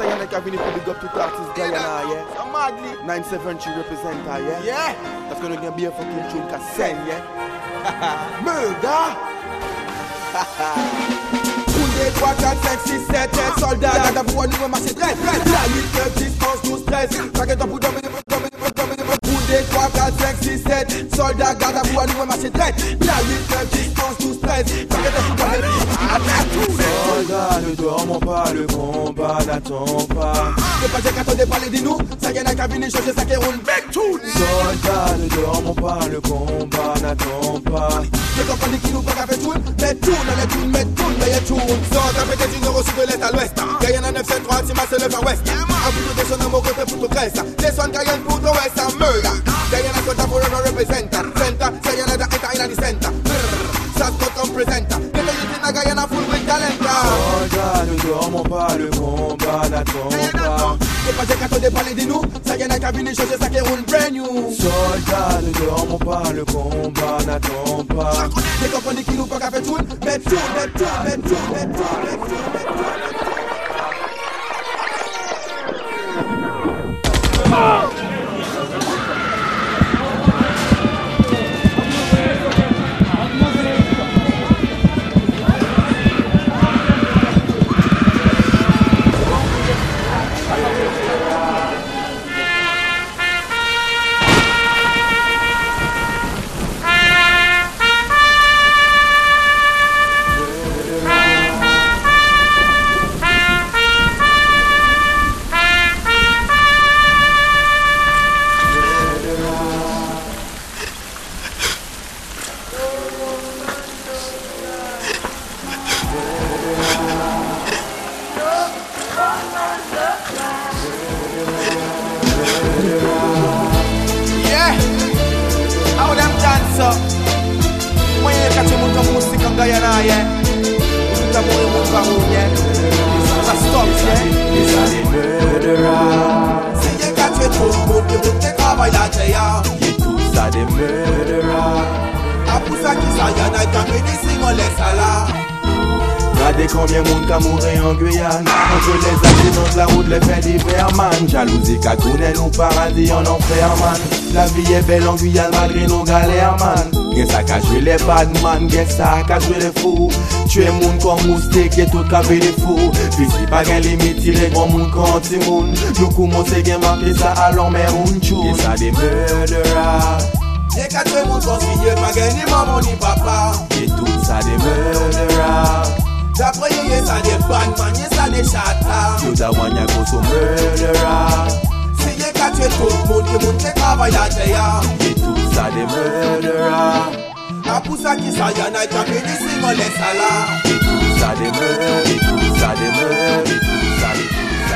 say you're like having to big up to artists Guyana, yeah? I'm madly. 973 represent her, yeah? Yeah. That's gonna be a fucking tune, cause send, yeah? Murder! 1, 2, 3, 4, 5, 6, 7, soldats, d'abord à nouveau marché 13. La lutte, 9, 10, 11, 12, 13. Paquet de pour dominer, 1, 2, 3, 4, 5, 6, 7, soldats, garde à vous à nouveau marché 13. La lutte, 9, 10, 11, 12, 13. Paquet de pour dominer. Soldats, ne dormons pas, le combat n'attend pas. Ne pas dire qu'attendez parler de nous, ça y en a qu'à venir changer ça qui roule bec tout. Soldats, ne dormons pas, le combat n'attend pas. Je comprends qui nous pas qu'à faire tout, mais tout dans les tunes, mais tout dans les tunes. Soldats, peut-être une euro sud de l'est à l'ouest. Guyana 973, Tima c'est le vers ouest. Un bout de son amour côté pour tout Grèce. Des soins Guyane pour tout ouest, un murder. Guyana côté pour le représenter. Center, ça y en a d'état in the center. Ça se compte comme présenter. Guyana full with talent. Soldats, ne dormons pas, le combat n'attend pas. C'est pas qu'à te parler de nous, ça y en a qu'à venir changer ça qui roule brand new. Soldats, ne dormons pas, le combat n'attend pas. C'est compagnie qui nous pas qu'à faire tout, mais tout, mais tout, mais tout, mais tout, mais tout, mais tout. Regardez combien de monde qui a mouru en Guyane. Entre les accidents de la route, les faits divers, man. Jalousie qu'a tourné nous paradis en enfer, man. La vie est belle en Guyane malgré nos galères, man. Gen ça qu'a joué les bad man, gen ça qu'a joué les fous. Tuer monde comme moustique et tout qu'a fait les fous. Puis si pas gen limite, tirer grand monde quand ti moun. Nous commençons gen marquer ça à l'enmer un chou. Gen ça des murderers. Y'a qu'à tout le monde consigne, pas gen ni maman ni papa. Et tout ça des murderers. D'après y'a ça des bad man, y'a ça des chatas. Yo da wanya go so murderer. Si y'a qu'à tuer tout le monde, que monde qui travaille à terre. Et tout ça des murderers. A pour ça qui ça y'en a qu'à venir si on laisse ça là. Et tout ça des murderers, et tout ça des murderers, et tout ça des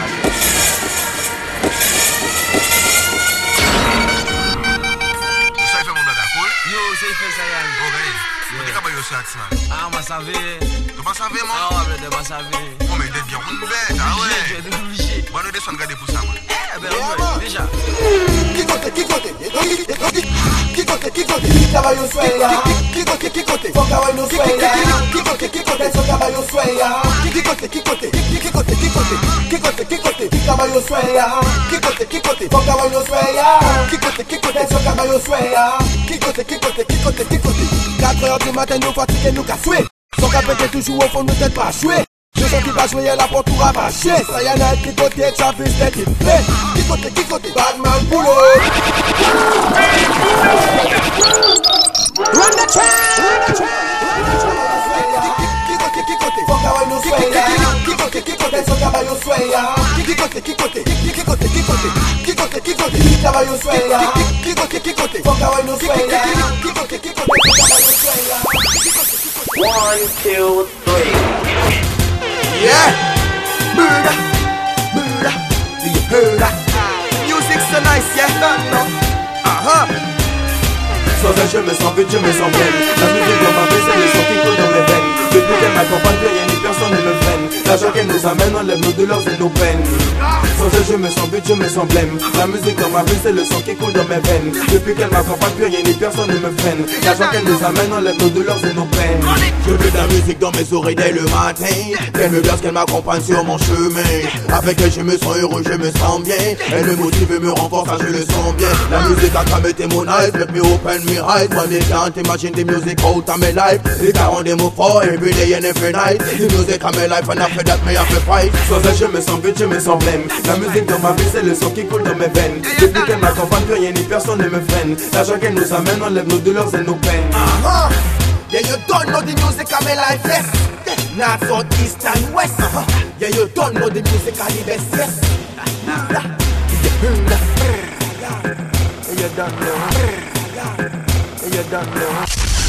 Yo, c'est fait ça, Yann. Ok. Vous êtes capable de faire ça, man. Ah, ma savée. Tu vas savoir, man? Ah, ouais, de ma savée. Oh, mais t'es bien, on le fait, ah ouais. Je vais te bouger. Bon, nous descendons regarder pour ça, man. Eh, ben, ouais, déjà. Qui côté, travaille au soleil, qui côté, faut travailler au soleil, qui côté, son travail au soleil, qui côté, travaille au soleil, qui côté, faut travailler au soleil, qui côté, son travail au soleil, qui côté, 4h du matin, nous fatigués, nous cassoués, son capé toujours au fond, nous tête pas choués. Je sens qu'il va jouer la porte pour ravacher. Ça y en a qui côté, Travis, qui plaît. Qui côté, Batman boulot. Run the track. Qui côté, faut qu'avoir nos soins. Qui côté, son travail au soin. Qui côté, travail au soin. Qui côté, faut qu'avoir nos soins. Qui côté, travail au soin. 1, 2, 3. Yeah, murder, do you hear that? Music so nice, yeah, no, Sans elle, je me sens vide, je me sens pleine. La musique dans ma vie, c'est le son qui coule dans mes veines. Depuis qu'elle m'accompagne, plus rien ni personne ne me freine. L'argent qu'elle nous amène enlève nos douleurs et nos peines. Sans elle je me sens but, je me sens blême. La musique dans ma vie c'est le sang qui coule dans mes veines. Depuis qu'elle m'accompagne, plus rien ni personne ne me freine. L'argent qu'elle nous amène enlève nos douleurs et nos peines. Je veux de la musique dans mes oreilles dès le matin. Qu'elle me blesse, qu'elle m'accompagne sur mon chemin. Avec elle je me sens heureux, je me sens bien. Elle me motive et me renforce, ça je le sens bien. La musique a cramé mon eyes, let me open my eyes. When they can't imagine the music out of my life. They can't they move for every day and every night. The music of my life and after that me have to fight. Sans elle je me sens vide, je me sens blême. La musique dans ma vie c'est le sang qui coule dans mes veines. Depuis qu'elle m'accompagne, plus rien ni personne ne me freine. L'argent qu'elle nous amène enlève nos douleurs et nos peines. Yeah, you don't know the music of my life, yes. North, south, east and west. Yeah, you don't know the music of the best, yes. You don't know. You don't know.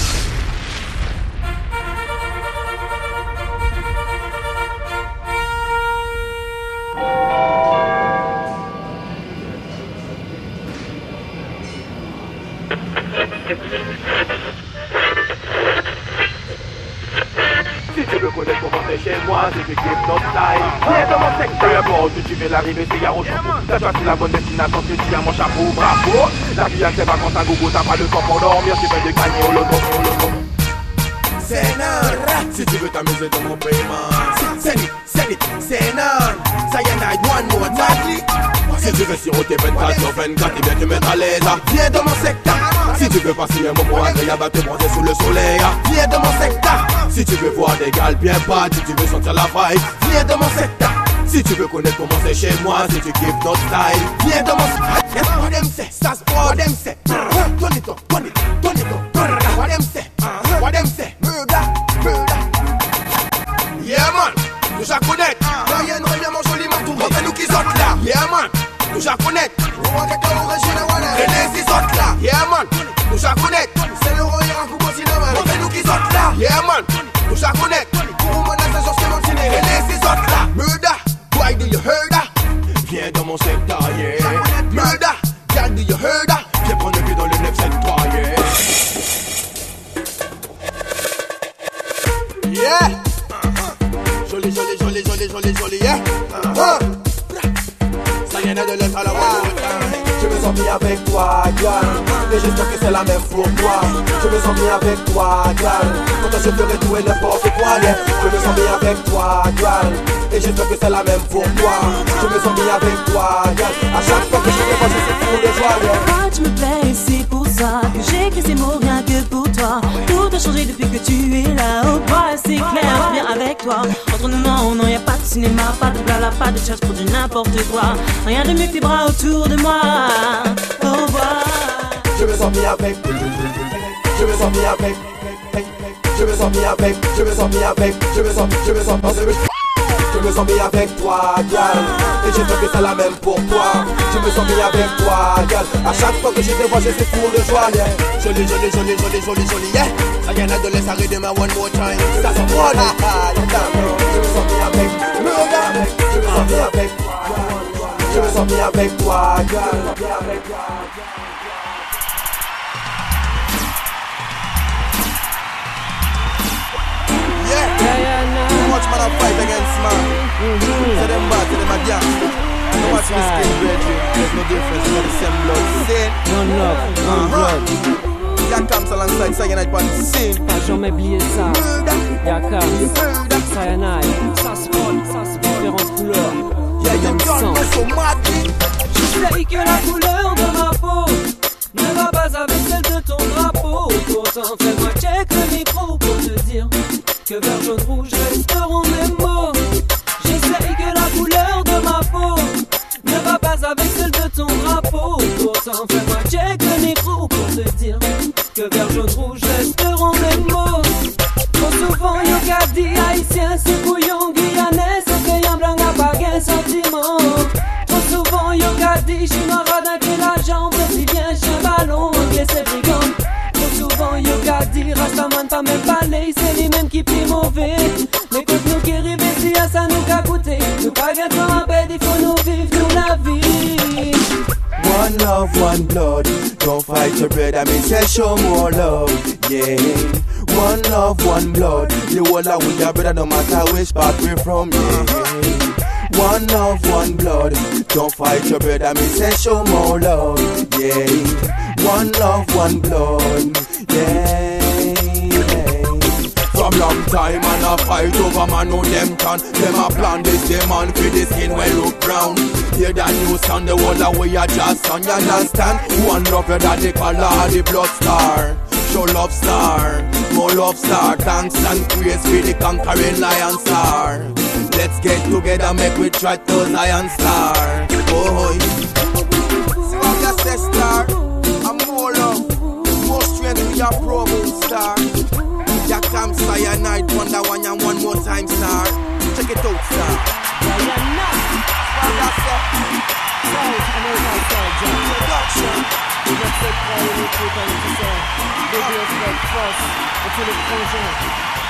Si tu veux connaître comment c'est chez moi, si tu kiffes notre style, viens dans mon secteur. Bon, si tu veux l'arriver, c'est Yaro Chapeau. T'as choisi la bonne destination, tu tiens mon chapeau, bravo. La vie, elle sait pas quand t'as gogo, t'as pas le temps pour dormir, tu fais des gagner au loto, au loto. C'est non. Si tu veux t'amuser dans mon paiement, send it, c'est non. Ça y en a one more time. Si tu veux siroter 24 sur 24, et bien te mettre à l'aise. Viens dans mon secteur. Si tu veux passer un moment agréable à te bronzer sous le soleil, viens dans mon secteur. Si tu veux voir des gals bien bad, si tu veux sentir la vibe, viens dans mon secteur. Si tu veux connaître comment c'est chez moi, si tu kiffes notre style, viens dans mon secteur. What them say, ça se what them say. Turn it up, turn it up. What them say, what them say. Murder. Yeah man, nous já connaître. Rien ne revient mon joli manteau, on fait nous qui sortent là. Yeah man, nous já connaître. On va quelqu'un original, voilà. Et les sortent là. Yeah man, nous já connaître. C'est le roi un coup au cinéma. On fait nous qui sortent là. Yeah man, nous já connaître. Pour mon assassin, c'est mon ciné. Et les sortent là. Murder, why do you heard that? Viens dans mon secteur, yeah. Murder, girl, do you heard that? Viens prendre le pied dans le 973, yeah. Yeah. Joli, yeah. Ça y en a de l'être à la voix. Je me sens bien avec toi, girl. Et j'espère que c'est la même pour toi. Je me sens bien avec toi, girl. Quand je ferai tout et n'importe quoi, yeah. Je me sens bien avec toi, girl. Et j'espère que c'est la même pour toi. Je me sens bien avec toi, girl. À chaque fois que je te vois, je suis fou de joie, yeah. Tu me plais, c'est pour ça que j'écris ces mots rien que pour toi. Tout a changé depuis que tu es là. Oh boy, c'est clair, viens avec toi. Entre nous, non, y'a pas de cinéma, pas de blabla, pas de chasse pour du n'importe quoi. Rien de mieux que tes bras autour de moi. Oh boy. Je me sens bien avec. Je me sens bien avec. Je me sens bien avec. Je me sens bien avec. Je me sens bien avec toi, girl. Et j'espère que c'est la même pour toi. Je me sens bien avec toi, girl. À chaque fois que je te vois, je suis fou de joie, yeah. Joli, yeah. Ça y en a de laisse arrêter ma one more time. Ça se voit, je me sens bien avec. Je me sens bien avec toi. Je me sens bien avec toi, girl. Too much man a fight against man. Say them bad, say them a gangster. No watch me skin, brethren. There's no difference, we're the same blood. Sin. One love, one blood. Y'a Camps alongside Cyanide pan sin. T'as jamais oublié ça. Y'a Camps, Cyanide. Ça se voit, différentes couleurs. Yeah, you don't know so mad. Je sais que la couleur de ma peau ne va pas avec celle de ton drapeau. Pourtant fais-moi check le micro pour te dire que vert, jaune, rouge resteront mes mots. J'essaye que la couleur de ma peau ne va pas avec celle de ton drapeau. Pourtant fais-moi check le micro pour te dire que vert, jaune, rouge resteront mes mots. Trop souvent y'a qu'à dire haïtien, c'est couillon, guyanais, c'est payant blanc à pas gain sentiment. Trop souvent y'a qu'à dire chinois radin que la jambe, si bien chien ballon, anglais c'est brigand. Trop souvent y'a qu'à dire Rastaman pas même parler, c'est les mêmes qui pient mauvais. Mais quand nous qui rêvent si à ça nous qu'a coûté, nous pas gâtons en bed, il faut nous vivre nous la vie. One love, one blood. Don't fight your brother, me say show more love. Yeah. One love, one blood. The whole of we are brother, no matter which part we're from, yeah. One love, one blood. Don't fight your brother, me say show more love, yeah. One love, one blood, yeah. From long time and a fight over man who them can. Them a plan this day man for the skin when look brown. Hear that new sound, the whole of we are just son, you understand? One love brother, the color of the blood star. Show love star, more love star. Thanks and praise for the conquering lion star. Let's get together, make we try to Zion star. Oh, see how you say star, and more love, more strength we are proving star. Ya come cyanide, wonder one and one more time star. Check it out star. Production.